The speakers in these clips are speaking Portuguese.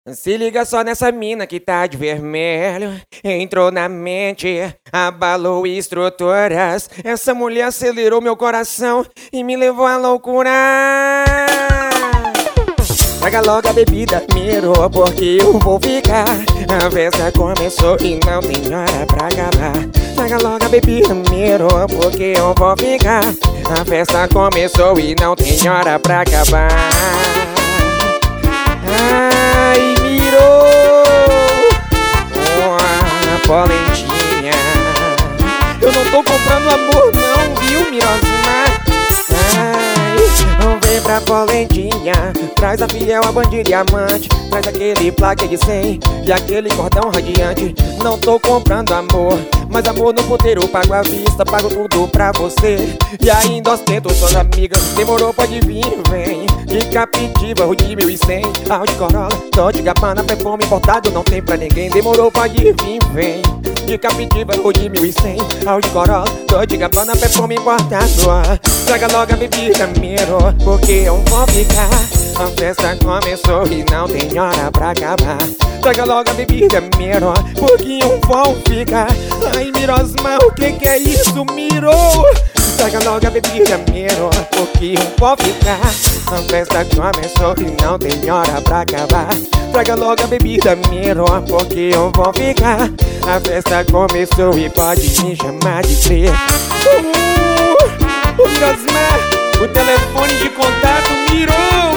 Se liga só nessa mina que tá de vermelho. Entrou na mente, abalou estruturas. Essa mulher acelerou meu coração e me levou à loucura. Traga logo a bebida, mirou, porque eu vou ficar. A festa começou e não tem hora pra acabar. Traga logo a bebida, mirou, porque eu vou ficar. A festa começou e não tem hora pra acabar. Ai, mirou, uma polentinha. Eu não tô comprando amor não, viu, Mirosmar? Ai, vem pra polentinha. Traz a fiel, a bandida e amante. Traz aquele plaque de 100 e aquele cordão radiante. Não tô comprando amor, mas amor no puteiro. Pago à vista, pago tudo pra você. E ainda ostento suas amigas. Demorou, pode vir, vem. De Captiva, Rudy 1100, Audi Corolla, Dolce Gabbana, perfume importado, não tem pra ninguém. Demorou, pode vir, vem. De Captiva, Rudy 1100, Audi Corolla, Dolce Gabbana, perfume importado. Traga logo a bebida, miro, porque eu vou ficar. A festa começou e não tem hora pra acabar. Traga logo a bebida, miro, porque eu vou ficar. Ai, Mirosmar, o que é isso, miro? Traga logo a bebida, miro, porque eu vou ficar. A festa começou e não tem hora pra acabar. Traga logo a bebida, miro, porque eu vou ficar. A festa começou e pode me chamar de Cria. Mirosmar, o telefone de contato mirou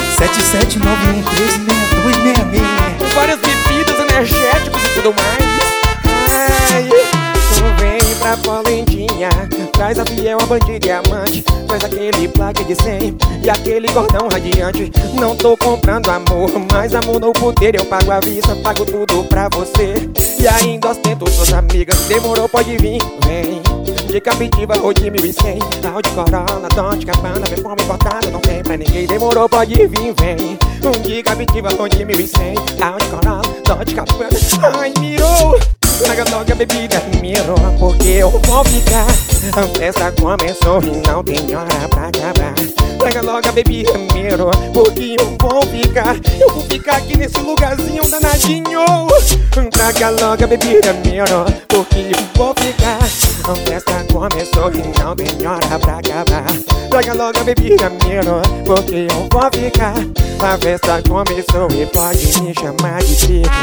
779136266. várias bebidas, energéticos e tudo mais. Ai, vem pra polentinha. Traz a fiel, a bandida e amante. Traz aquele plaque de 100 e aquele cordão radiante. Não tô comprando amor, mas amor no puteiro eu pago à vista. Pago tudo pra você e ainda ostento suas amigas. Demorou, pode vir, vem. De Captiva, Rudy 1100, Audi Corolla, Dolce Gabbana, perfume importado, não tem pra ninguém. Demorou, pode vir, vem. De Captiva, Rudy 1100, Audi Corolla, Dolce Gabbana. Ai, mirou. Traga logo a bebida, mirou, porque eu vou ficar. A festa começou e não tem hora pra acabar. Traga logo a bebida, mirou, porque eu vou ficar. Eu vou ficar aqui nesse lugarzinho danadinho. Traga logo a bebida, mirou, porque eu vou ficar. A festa começou e não tem hora pra acabar. Traga logo a bebida, mirou, porque eu vou ficar. A festa começou e pode me chamar de Pico.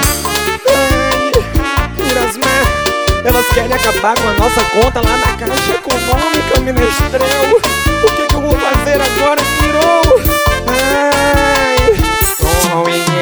Mirosmar, elas querem acabar com a nossa conta lá na Caixa Econômica, Menestrel. O que eu vou fazer agora, mirou? Ai, tô ruim.